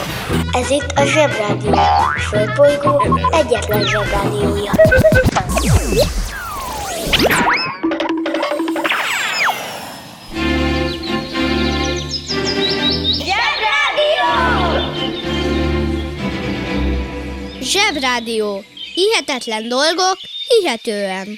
Ez itt a Zsebrádió, a Földbolygó egyetlen Zsebrádiója. Zsebrádió. Hihetetlen dolgok, hihetően.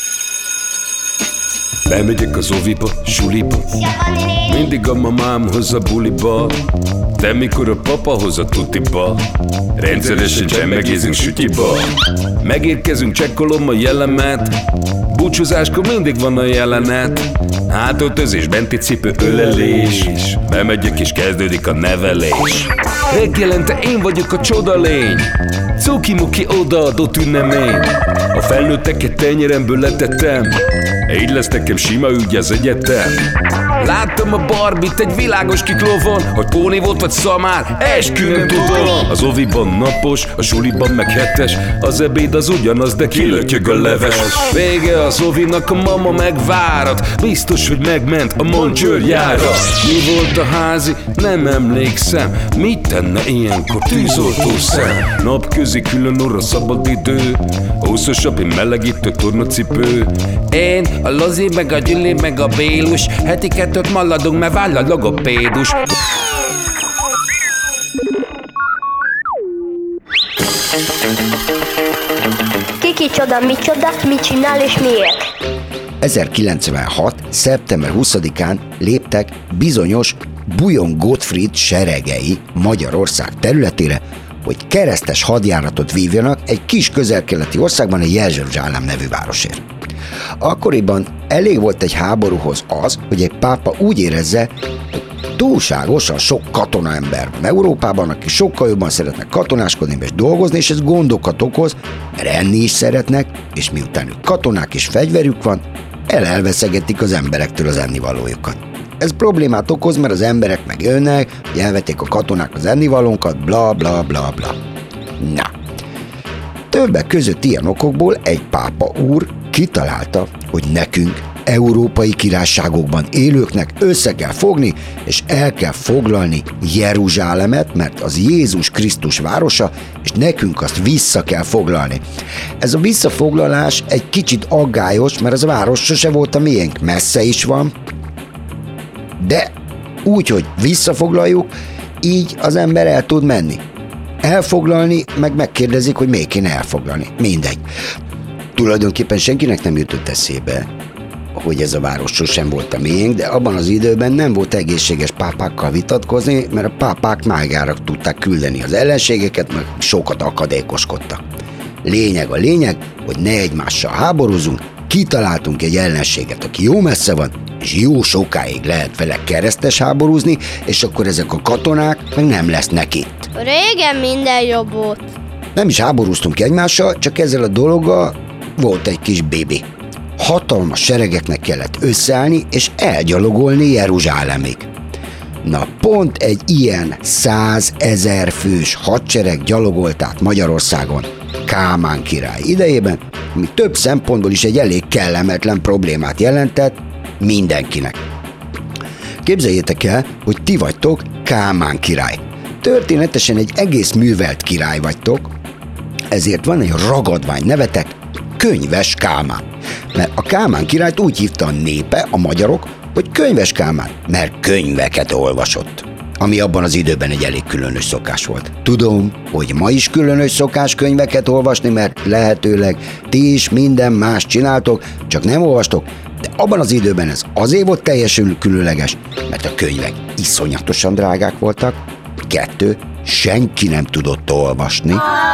Bemegyek az oviba, suliba, mindig a mamám hoz a buliba, de mikor a papa hoz a tutiba, rendszeresen csemmegézünk sütyiba. Megérkezünk, csekkolom a jellemet, búcsúzáskor mindig van a jelenet. Hátöltözés, benti cipő, ölelés, bemegyek és kezdődik a nevelés. Reggelente én vagyok a csoda lény, cuki-muki odaadott ünnemény. A felnőtteket tenyeremből letettem, így lesz nekem sima ügy az egyetem. Láttam a Barbit egy világos kiklovon, hogy póni volt vagy szamár, eskü nem tudom. Az oviban napos, a suliban meg hetes, az ebéd az ugyanaz, de kilötyög a leves. Vége az ovinak, a mama megvárat, biztos, hogy megment a mancsőrjára. Mi volt a házi? Nem emlékszem, mit tenne ilyenkor tűzoltó szem? Napközi külön orra szabad idő, húszosabb, melegítő tornacipő. Én, a Lozi, meg a Gyüli, meg a Bélus, heti kettőt maladunk, mert váll a logopédus. Kicsoda, micsoda, mit csinál és miért? 1096. szeptember 20-án léptek bizonyos Bujon Gottfried seregei Magyarország területére, hogy keresztes hadjáratot vívjanak egy kis közel-keleti országban, egy Jeruzsálem nevű városért. Akkoriban elég volt egy háborúhoz az, hogy egy pápa úgy érezze, hogy túlságosan sok katonaember Európában, aki sokkal jobban szeretnek katonáskodni és dolgozni, és ez gondokat okoz, mert enni is szeretnek, és miután ők katonák és fegyverük van, elveszegetik az emberektől az ennivalójukat. Ez problémát okoz, mert az emberek meg jönnek, hogy elvették a katonák az ennivalónkat, bla bla bla bla. Na, többek között ilyen okokból egy pápa úr kitalálta, hogy nekünk, európai királyságokban élőknek össze kell fogni, és el kell foglalni Jeruzsálemet, mert az Jézus Krisztus városa, és nekünk azt vissza kell foglalni. Ez a visszafoglalás egy kicsit aggályos, mert az a város sose volt a miénk, messze is van, de úgy, hogy visszafoglaljuk, így az ember el tud menni. Elfoglalni, meg megkérdezik, hogy miért kéne elfoglalni. Mindegy. Tulajdonképpen senkinek nem jutott eszébe, hogy ez a város sosem volt a miénk, de abban az időben nem volt egészséges pápákkal vitatkozni, mert a pápák mágára tudták küldeni az ellenségeket, meg sokat akadékoskodtak. Lényeg a lényeg, hogy ne egymással háborúzunk, kitaláltunk egy ellenséget, aki jó messze van, és jó sokáig lehet vele keresztes háborúzni, és akkor ezek a katonák meg nem lesznek itt. Régen minden jobb volt. Nem is háborúztunk egymással, csak ezzel a dologgal volt egy kis bébi. Hatalmas seregeknek kellett összeállni, és elgyalogolni Jeruzsálemig. Na pont egy ilyen 100 000 fős hadsereg gyalogolt át Magyarországon Kálmán király idejében, ami több szempontból is egy elég kellemetlen problémát jelentett mindenkinek. Képzeljétek el, hogy ti vagytok Kálmán király. Történetesen egy egész művelt király vagytok, ezért van egy ragadvány nevetek, Könyves Kálmán. Mert a Kálmán királyt úgy hívta a népe, a magyarok, hogy Könyves Kálmán, mert könyveket olvasott. Ami abban az időben egy elég különös szokás volt. Tudom, hogy ma is különös szokás könyveket olvasni, mert lehetőleg ti is minden más csináltok, csak nem olvastok, de abban az időben ez azért volt teljesen különleges, mert a könyvek iszonyatosan drágák voltak, 2, senki nem tudott olvasni,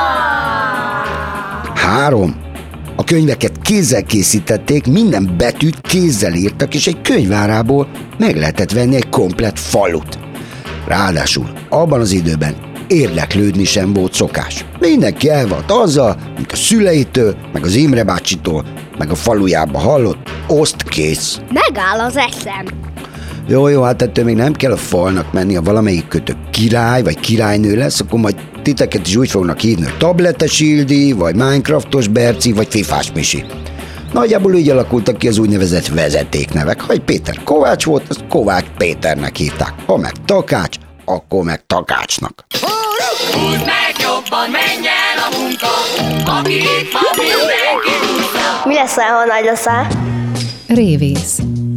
3, a könyveket kézzel készítették, minden betűt kézzel írtak, és egy könyvárából meg lehetett venni egy komplett falut. Ráadásul abban az időben érdeklődni sem volt szokás. Mindenki el volt azzal, mint a szüleitől, meg az Imre bácsitól, meg a falujába hallott, oszt kész. Megáll az eszem. Jó, hát ettől még nem kell a falnak menni, ha valamelyik kötök király vagy királynő lesz, akkor majd titeket is úgy fognak hívni, hogy tabletes Ildi, vagy Minecraftos Berci, vagy Fifás Misi. Nagyjából így alakultak ki az úgynevezett vezetéknevek. Ha egy Péter Kovács volt, azt Kovács Péternek hívták. Ha meg Takács, akkor meg Takácsnak. Húzd meg jobban, menj el a munka, aki itt van, mindenki húzza. Mi leszel, ha nagy leszel? Révész.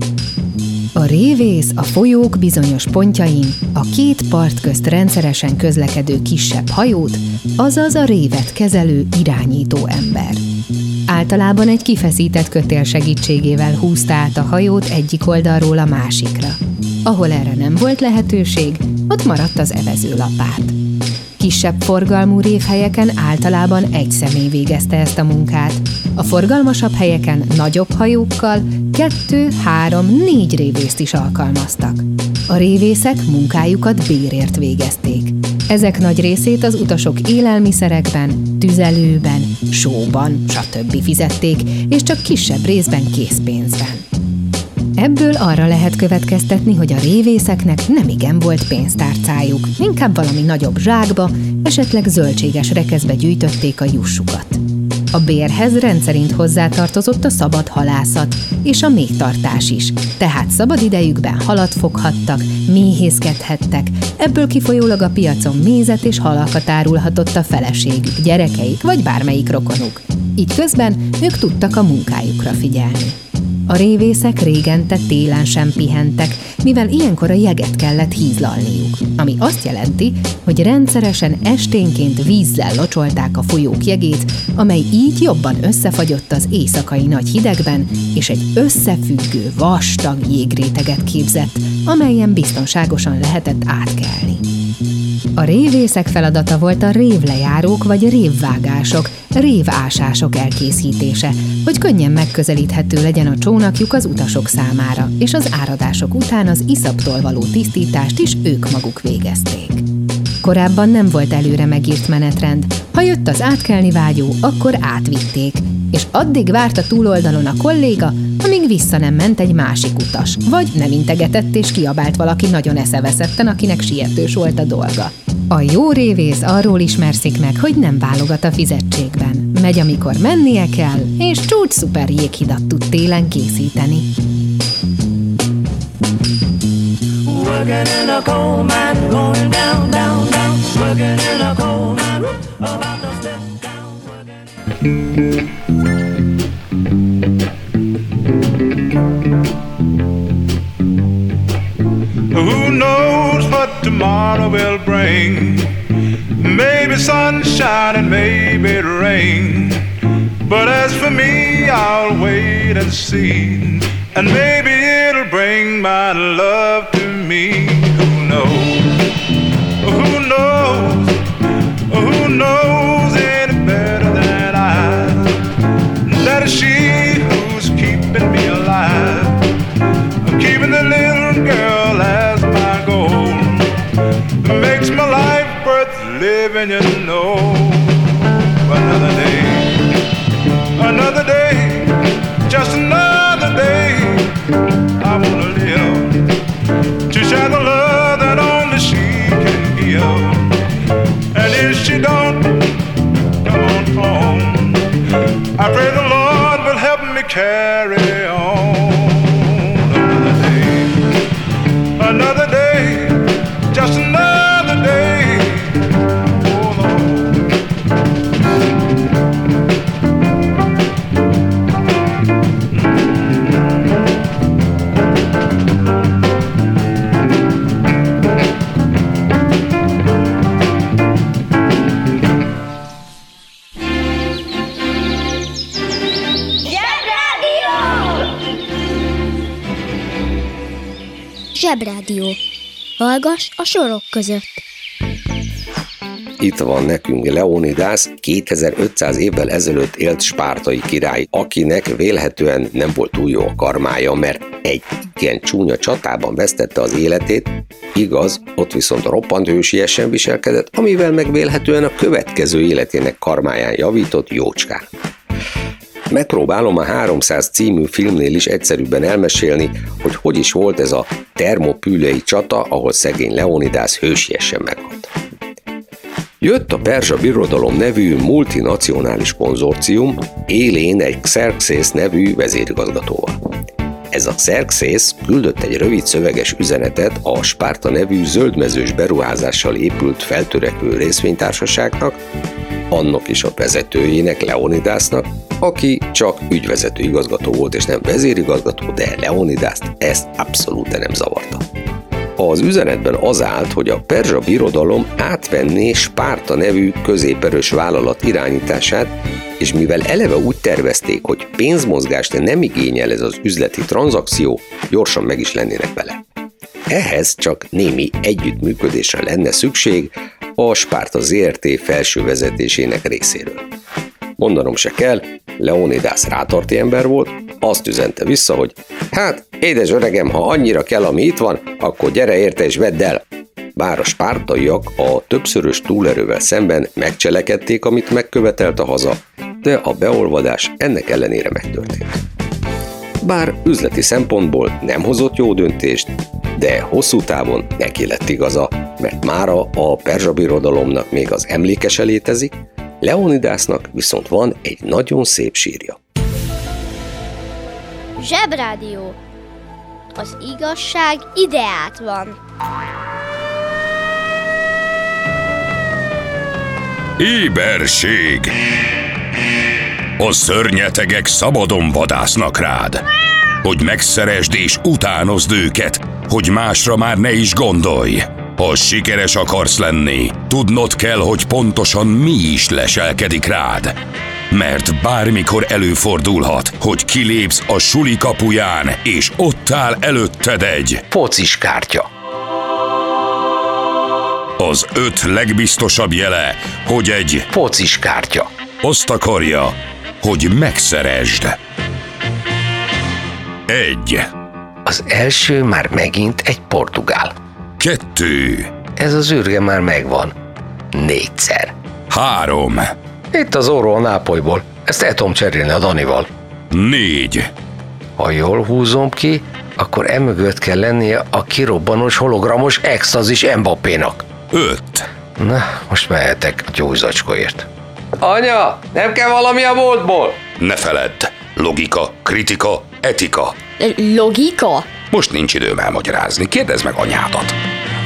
A révész a folyók bizonyos pontjain a két part közt rendszeresen közlekedő kisebb hajót, azaz a révet kezelő irányító ember. Általában egy kifeszített kötél segítségével húzta át a hajót egyik oldalról a másikra. Ahol erre nem volt lehetőség, ott maradt az evezőlapát. Kisebb forgalmú révhelyeken általában egy személy végezte ezt a munkát. A forgalmasabb helyeken nagyobb hajókkal 2, 3, 4 révészt is alkalmaztak. A révészek munkájukat bérért végezték. Ezek nagy részét az utasok élelmiszerekben, tüzelőben, sóban, stb. Fizették, és csak kisebb részben készpénzben. Ebből arra lehet következtetni, hogy a révészeknek nemigen volt pénztárcájuk, inkább valami nagyobb zsákba, esetleg zöldséges rekeszbe gyűjtötték a jussukat. A bérhez rendszerint hozzátartozott a szabad halászat és a méhtartás is, tehát szabad idejükben halat foghattak, méhészkedhettek, ebből kifolyólag a piacon mézet és halakat árulhatott a feleségük, gyerekeik vagy bármelyik rokonuk. Így közben ők tudtak a munkájukra figyelni. A révészek régente télen sem pihentek, mivel ilyenkor a jeget kellett hízlalniuk, ami azt jelenti, hogy rendszeresen esténként vízzel locsolták a folyók jegét, amely így jobban összefagyott az éjszakai nagy hidegben, és egy összefüggő, vastag jégréteget képzett, amelyen biztonságosan lehetett átkelni. A révészek feladata volt a révlejárók vagy révvágások, révásások elkészítése, hogy könnyen megközelíthető legyen a csónakjuk az utasok számára, és az áradások után az iszaptól való tisztítást is ők maguk végezték. Korábban nem volt előre megírt menetrend, ha jött az átkelni vágyó, akkor átvitték, és addig várt a túloldalon a kolléga, amíg vissza nem ment egy másik utas, vagy nem integetett és kiabált valaki nagyon eszeveszetten, akinek sietős volt a dolga. A jó révész arról ismerszik meg, hogy nem válogat a fizetségben. Megy, amikor mennie kell, és csúcs szuper jéghidat tud télen készíteni. Working in a coal mine, going down, down, down. Working in a coal mine, about to step down. Who knows what tomorrow will bring? Maybe sunshine and maybe rain. But as for me, I'll wait and see. And maybe it'll bring my love to me. Who knows? Who knows? Who knows any better than I? That is she who's keeping me alive. Keeping the little girl as my goal. Makes my life worth living, you know. Another day, just another day. I wanna live to share the love that only she can give. And if she don't, come on home. I pray the Lord will help me carry on. Another day, just another day. Oh Lord. Zsebrádió. Hallgass a sorok között. Itt van nekünk Leonidász, 2500 évvel ezelőtt élt spártai király, akinek vélhetően nem volt túl jó a karmája, mert egy igen csúnya csatában vesztette az életét, igaz, ott viszont roppant hősiesen viselkedett, amivel meg vélhetően a következő életének karmáján javított jócskán. Megpróbálom a 300 című filmnél is egyszerűbben elmesélni, hogy is volt ez a Termopülei csata, ahol szegény Leonidász hősiesen meghalt. Jött a Perzsa Birodalom nevű multinacionális konzorcium, élén egy Xerxes nevű vezérigazgatóval. Ez a Xerxes küldött egy rövid szöveges üzenetet a Spárta nevű zöldmezős beruházással épült feltörekvő részvénytársaságnak, annak is a vezetőjének, Leonidasnak, aki csak ügyvezető igazgató volt és nem vezérigazgató, de Leonidást ezt abszolút nem zavarta. Az üzenetben az állt, hogy a perzsa birodalom átvenné Spárta nevű középerős vállalat irányítását, és mivel eleve úgy tervezték, hogy pénzmozgást nem igényel ez az üzleti tranzakció, gyorsan meg is lennének vele. Ehhez csak némi együttműködésre lenne szükség a Spárta ZRT felső vezetésének részéről. Mondanom se kell, Leonidas rátarti ember volt, azt üzente vissza, hogy hát, édes öregem, ha annyira kell, ami itt van, akkor gyere érte és vedd el. Bár a spártaiak a többszörös túlerővel szemben megcselekedték, amit megkövetelt a haza, de a beolvadás ennek ellenére megtörtént. Bár üzleti szempontból nem hozott jó döntést, de hosszú távon neki lett igaza, mert mára a perzsa birodalomnak még az emlékese létezik, Leonidasnak viszont van egy nagyon szép sírja. Zsebrádió. Az igazság ideát van. Éberség! A szörnyetegek szabadon vadásznak rád, hogy megszeresd és utánozd őket, hogy másra már ne is gondolj. Ha sikeres akarsz lenni, tudnod kell, hogy pontosan mi is leselkedik rád. Mert bármikor előfordulhat, hogy kilépsz a suli kapuján, és ott áll előtted egy focis kártya. Az 5 legbiztosabb jele, hogy egy focis kártya azt akarja, hogy megszeresd. 1. Az első már megint egy portugál. 2. Ez az űrge már megvan. 4-szer. 3. Itt az orró a Nápolyból. Ezt el tudom cserélni a Danival. 4. Ha jól húzom ki, akkor emögött kell lennie a kirobbanós hologramos extazis Mbappénak. 5. Na, most mehetek a gyógyzacskóért. Anya, nem kell valami a boltból? Ne feledd, logika, kritika, etika. Logika? Most nincs időm elmagyarázni, kérdezd meg anyádat.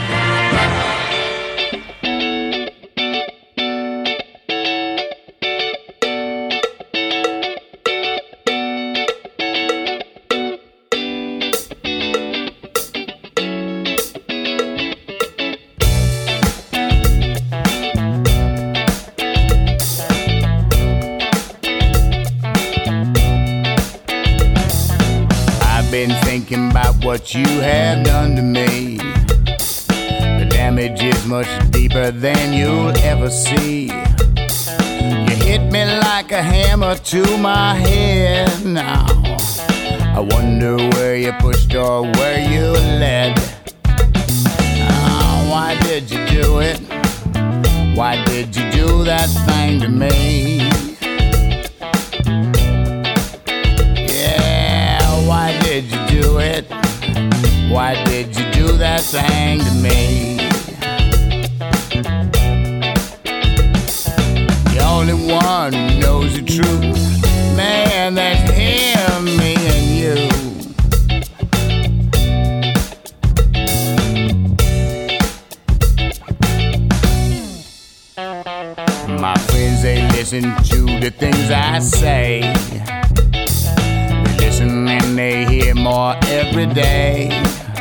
What you have done to me, the damage is much deeper than you'll ever see. You hit me like a hammer to my head now. I wonder where you pushed or where you led. Why did you do it? Why did you do that thing to me? Yeah, why did you do it? Why did you do that thing to me? The only one who knows the truth, man, that's him, me and you. My friends, they listen to the things I say. They listen and they hear more every day.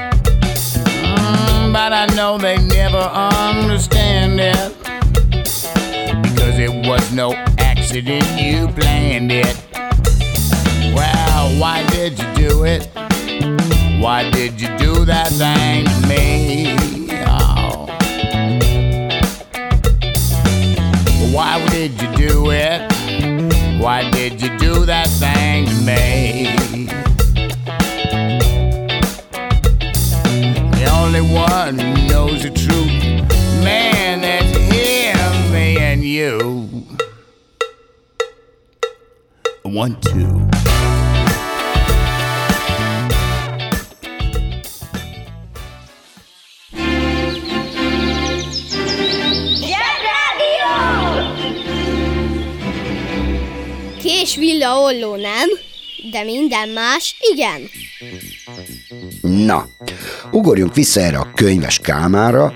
But I know they never understand it, because it was no accident, you planned it. Well, why did you do it? Why did you do that thing to me? Oh. Why did you do it? Why did you do that thing to me? The only one who knows the truth, man, that's him, me and you. 1, 2. Kés villa olló, nem? de minden más igen. Na, ugorjunk vissza erre a könyves Kálmánra,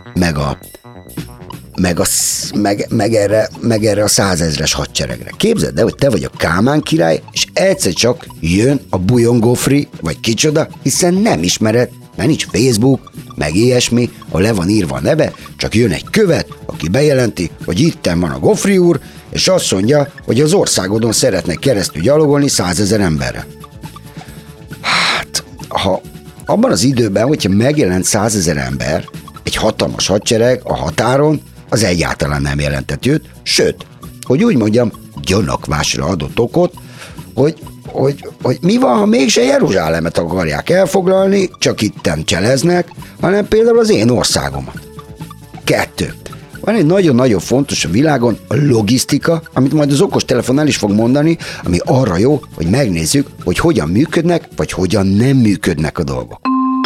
meg erre a 100 000-es hadseregre. Képzeld el, hogy te vagy a Kálmán király, és egyszer csak jön a bujongófri, vagy kicsoda, hiszen nem ismered, mert nincs Facebook, meg ilyesmi, ahol le van írva a neve, csak jön egy követ, aki bejelenti, hogy itten van a Gofri úr, és azt mondja, hogy az országodon szeretnek keresztül gyalogolni 100 000 emberre. Hát, ha abban az időben, hogyha megjelent 100 000 ember, egy hatalmas hadsereg a határon, az egyáltalán nem jelentett őt, sőt, hogy úgy mondjam, gyanakvásra adott okot, hogy mi van, ha mégse Jeruzsálemet akarják elfoglalni, csak itten cseleznek, hanem például az én országomat. 2. Van egy nagyon-nagyon fontos a világon, a logisztika, amit majd az okostelefon el is fog mondani, ami arra jó, hogy megnézzük, hogy hogyan működnek, vagy hogyan nem működnek a dolgok.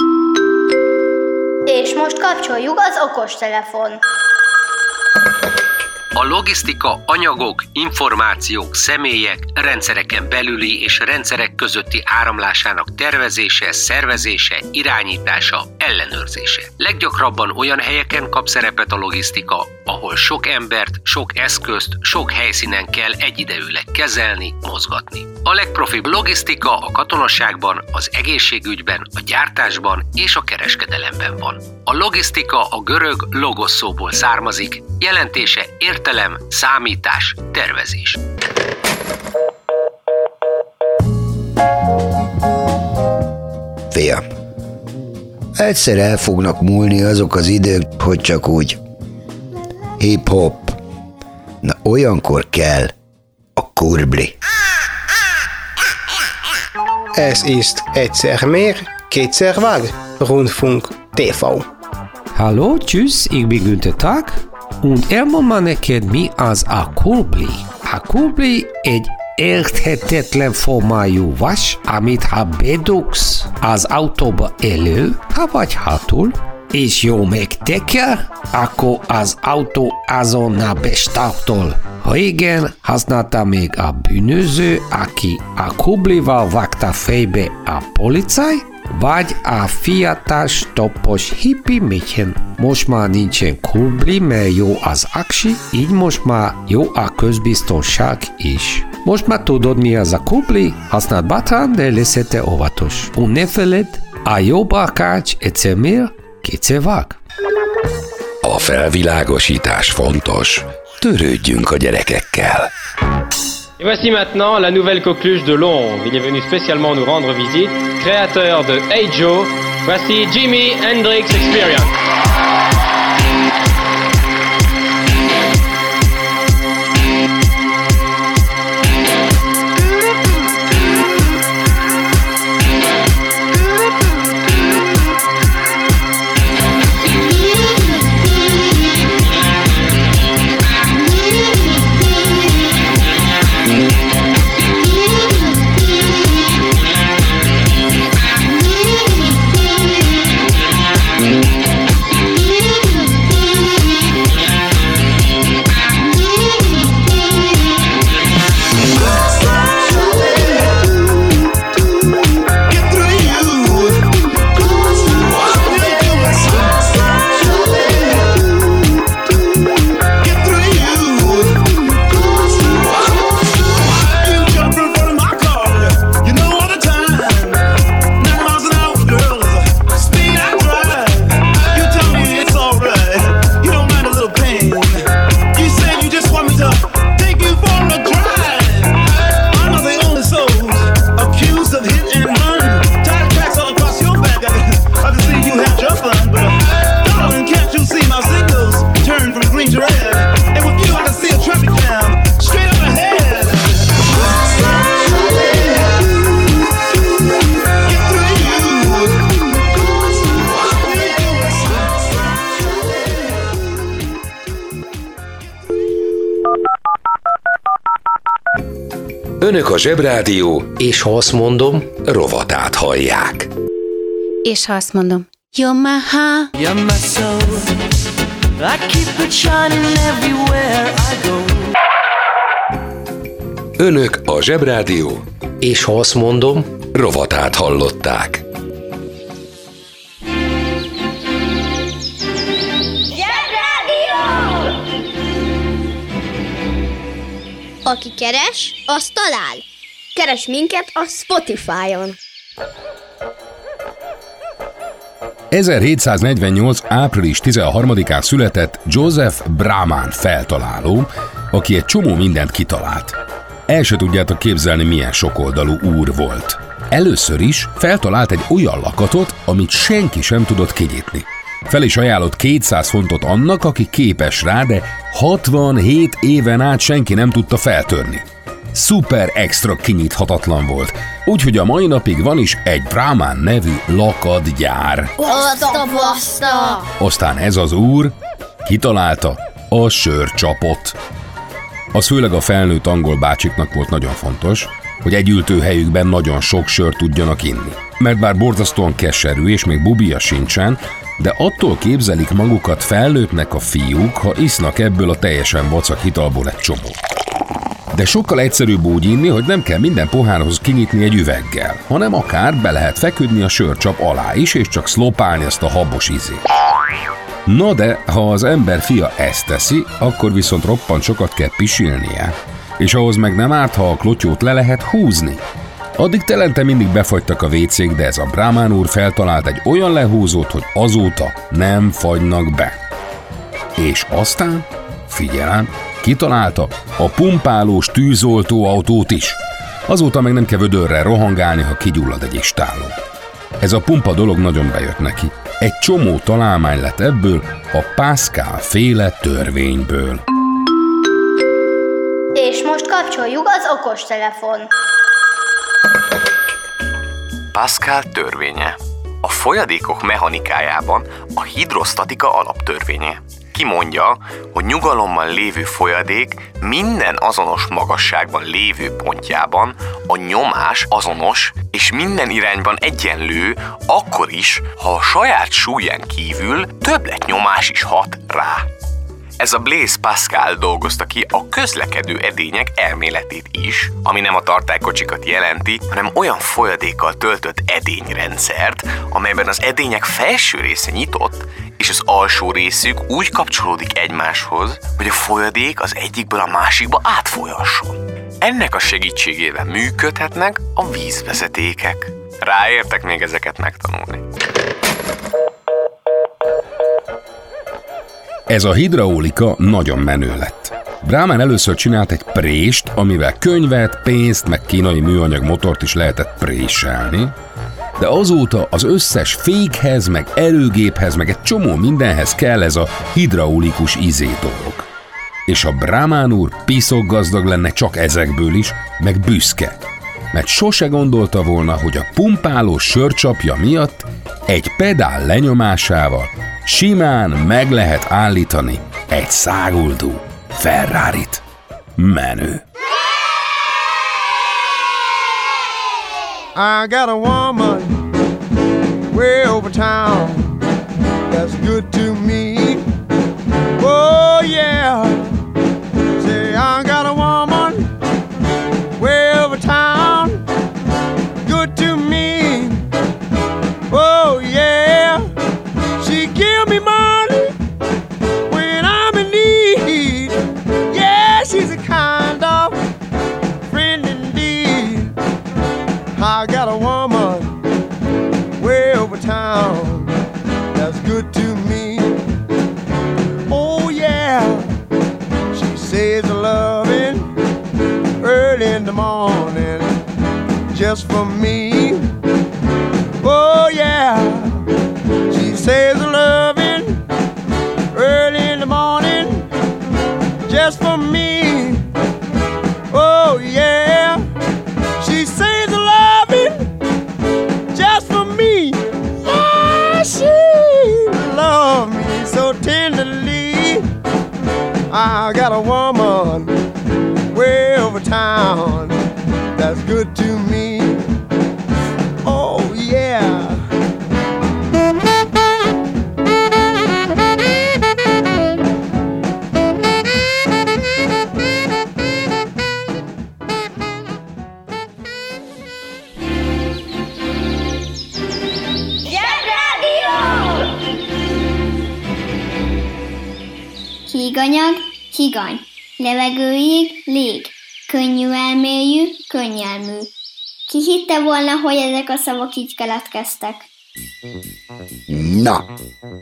És most kapcsoljuk az okostelefon. A logisztika anyagok, információk, személyek, rendszereken belüli és rendszerek közötti áramlásának tervezése, szervezése, irányítása, ellenőrzése. Leggyakrabban olyan helyeken kap szerepet a logisztika, ahol sok embert, sok eszközt, sok helyszínen kell egyidejűleg kezelni, mozgatni. A legprofibb logisztika a katonaságban, az egészségügyben, a gyártásban és a kereskedelemben van. A logisztika a görög logos szóból származik, jelentése értelem, számítás, tervezés. Fiam, egyszer el fognak múlni azok az idők, hogy csak úgy hip-hop. Na olyankor kell a kurbli. Es ist egyszer mehr, kétszer Waag, Rundfunk TV. Hallo, tschüss, ich bin Günther Tag, und elmond ma neked mi az a kurbli. A kurbli egy érthetetlen formájú vas, amit ha bedugsz az autóba elő, ha vagy hátul, és jó megteker, akkor az autó azonnal bestartol. Régen használta még a bűnöző, aki a kurblival vágta fejbe a policaj, vagy a fiatal toppos hippi mädchen. Most már nincsen kurbli, mert jó az aksi, így most már jó a közbiztonság is. Most már tudod, mi az a kurbli, használd bátran, de leszete óvatos. Und ne feledd, a jó barkács egyszer mér, kétszer vág. A felvilágosítás fontos. Törődjünk a gyerekekkel. Et voici maintenant la nouvelle coqueluche de Londres. Il est venu spécialement nous rendre visite, créateur de Hey Joe. Voici Jimi Hendrix Experience. Önök a Zsebrádió, és ha azt mondom, rovatát hallják. És ha azt mondom, you're my heart, you're my soul, I keep it shining everywhere I go. Önök a Zsebrádió, És ha azt mondom, rovatát hallották. Aki keres, az talál. Keres minket a Spotify-on. 1748. április 13-án született Joseph Brahman feltaláló, aki egy csomó mindent kitalált. El se tudjátok képzelni, milyen sokoldalú úr volt. Először is feltalált egy olyan lakatot, amit senki sem tudott kinyitni. Fel is ajánlott 200 fontot annak, aki képes rá, de 67 éven át senki nem tudta feltörni. Szuper extra kinyithatatlan volt, úgyhogy a mai napig van is egy Brahman nevű lakatgyár. Baszta! Aztán ez az úr kitalálta a sörcsapot. Az főleg a felnőtt angol bácsiknak volt nagyon fontos, hogy egy ültőhelyükben nagyon sok sört tudjanak inni. Mert bár borzasztóan keserű és még bubija sincsen, de attól képzelik magukat felnőttnek a fiúk, ha isznak ebből a teljesen vacak italból egy csomót. De sokkal egyszerűbb úgy inni, hogy nem kell minden pohárhoz kinyitni egy üveggel, hanem akár be lehet feküdni a sörcsap alá is, és csak szlopálni azt a habos ízét. Na de, ha az ember fia ezt teszi, akkor viszont roppant sokat kell pisilnie, és ahhoz meg nem árt, ha a klotyót le lehet húzni. Addig telente mindig befagytak a vécék, de ez a Brahman úr feltalált egy olyan lehúzót, hogy azóta nem fagynak be. És aztán, figyelem, kitalálta a pumpálós tűzoltóautót is. Azóta meg nem kell vödörrel rohangálni, ha kigyullad egy istáló. Ez a pumpa dolog nagyon bejött neki. Egy csomó találmány lett ebből a Pascal féle törvényből. És most kapcsoljuk az okostelefon. Pascal törvénye. A folyadékok mechanikájában a hidrosztatika alaptörvénye. Kimondja, hogy nyugalommal lévő folyadék minden azonos magasságban lévő pontjában a nyomás azonos és minden irányban egyenlő, akkor is, ha a saját súlyán kívül többletnyomás is hat rá. Ez a Blaise Pascal dolgozta ki a közlekedő edények elméletét is, ami nem a tartálykocsikat jelenti, hanem olyan folyadékkal töltött edényrendszert, amelyben az edények felső része nyitott, és az alsó részük úgy kapcsolódik egymáshoz, hogy a folyadék az egyikből a másikba átfolyasson. Ennek a segítségével működhetnek a vízvezetékek. Ráértek még ezeket megtanulni. Ez a hidraulika nagyon menő lett. Brahman először csinált egy prést, amivel könyvet, pénzt, meg kínai műanyag motort is lehetett préselni, de azóta az összes fékhez, meg erőgéphez, meg egy csomó mindenhez kell ez a hidraulikus dolog. És a Brahman úr piszok gazdag lenne csak ezekből is, meg büszke, mert sose gondolta volna, hogy a pumpálós sörcsapja miatt egy pedál lenyomásával simán meg lehet állítani egy száguldó Ferrarit. Menő! I got a woman way over town that's good to me. Oh yeah. Say I got a woman way over town good to me. Oh yeah. She give me money when I'm in need. Yeah, she's a kind of friend indeed. I got a woman way over town that's good to me. Oh yeah, she says a loving early in the morning just for me. Oh yeah, she says a loving early in the morning just for me. Oh yeah, she says a loving just for me. Yeah, she loves me so tenderly. I got a woman way over town that's good to me. Oh yeah. Higanyag, higany. Levegőig, lég. Könnyű elmélyű, könnyelmű. Ki hitte volna, hogy ezek a szavak így keletkeztek? Na,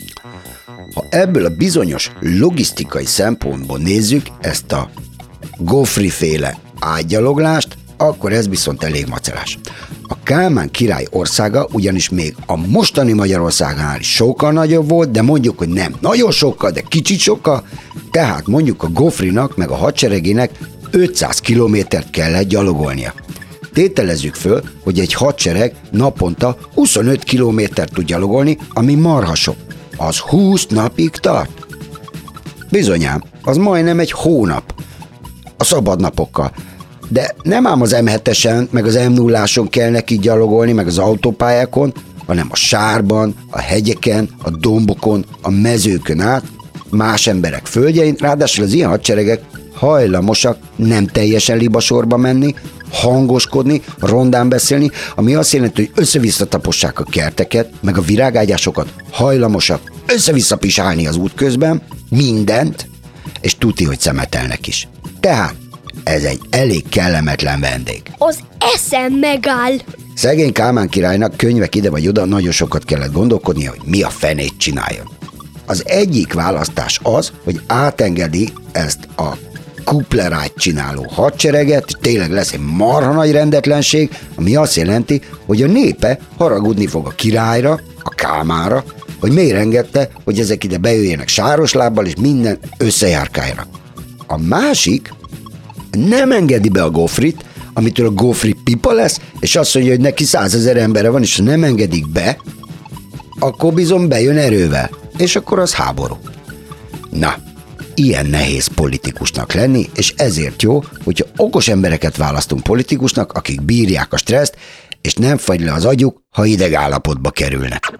ha ebből a bizonyos logisztikai szempontból nézzük ezt a Gofri-féle átgyaloglást, akkor ez viszont elég macerás. A Kálmán király országa ugyanis még a mostani Magyarországnál is sokkal nagyobb volt, de mondjuk, hogy nem nagyon sokkal, de kicsit sokkal, tehát mondjuk a Gofrinak meg a hadseregének 500 kilométert kellett gyalogolnia. Tételezzük föl, hogy egy hadsereg naponta 25 kilométert tud gyalogolni, ami marha sok. Az 20 napig tart? Bizonyám, az majdnem egy hónap. A szabadnapokkal. De nem ám az M7-esen, meg az M0-áson kell neki gyalogolni, meg az autópályákon, hanem a sárban, a hegyeken, a dombokon, a mezőkön át, más emberek földjein, ráadásul az ilyen hadseregek hajlamosak nem teljesen libasorba menni, hangoskodni, rondán beszélni, ami azt jelenti, hogy össze-vissza tapossák a kerteket, meg a virágágyásokat, hajlamosak össze-vissza pisálni az út közben, mindent, és tuti, hogy szemetelnek is. Tehát ez egy elég kellemetlen vendég. Az eszem megáll. Szegény Kálmán királynak könyvek ide vagy oda nagyon sokat kellett gondolkodnia, hogy mi a fenét csináljon. Az egyik választás az, hogy átengedi ezt a kuplerájt csináló hadsereget, tényleg lesz egy marha nagy rendetlenség, ami azt jelenti, hogy a népe haragudni fog a királyra, a Kálmánra, hogy miért engedte, hogy ezek ide bejöjjenek sáros lábbal, és minden összejárkáljanak. A másik nem engedi be a Gofrit, amitől a Gofri pipa lesz, és azt mondja, hogy neki 100 000 embere van, és ha nem engedik be, akkor bizony bejön erővel, és akkor az háború. Na, ilyen nehéz politikusnak lenni, és ezért jó, hogyha okos embereket választunk politikusnak, akik bírják a stresszt, és nem fagy le az agyuk, ha idegállapotba kerülnek.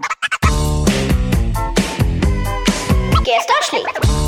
Kérsz tasni?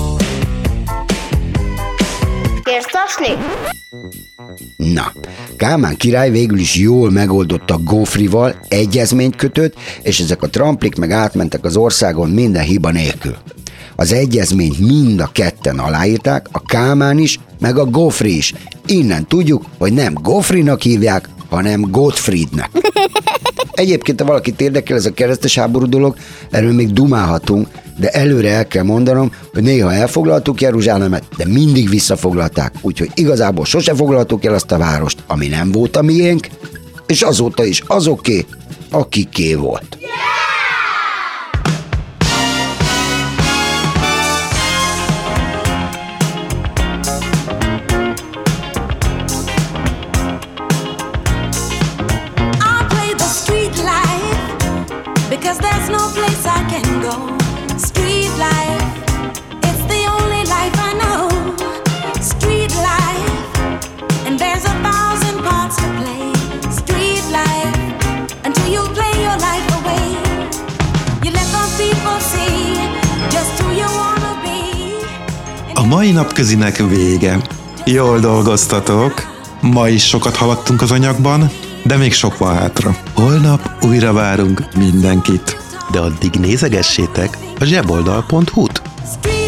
Kérsz tasni? Na, Kálmán király végül is jól megoldotta Gofrival, egyezményt kötött, és ezek a tramplik meg átmentek az országon minden hiba nélkül. Az egyezményt mind a ketten aláírták, a Kálmán is, meg a Gofri is. Innen tudjuk, hogy nem Gofrinak hívják, hanem Gottfriednek. Egyébként, ha valakit érdekel ez a keresztes háború dolog, erről még dumálhatunk, de előre el kell mondanom, hogy néha elfoglaltuk Jeruzsálemet, de mindig visszafoglalták, úgyhogy igazából sose foglaltuk el azt a várost, ami nem volt a miénk, és azóta is azoké, akiké volt. A mai napközinek vége. Jól dolgoztatok. Ma is sokat haladtunk az anyagban, de még sok van hátra. Holnap újra várunk mindenkit. De addig nézegessétek a zseboldal.hu-t.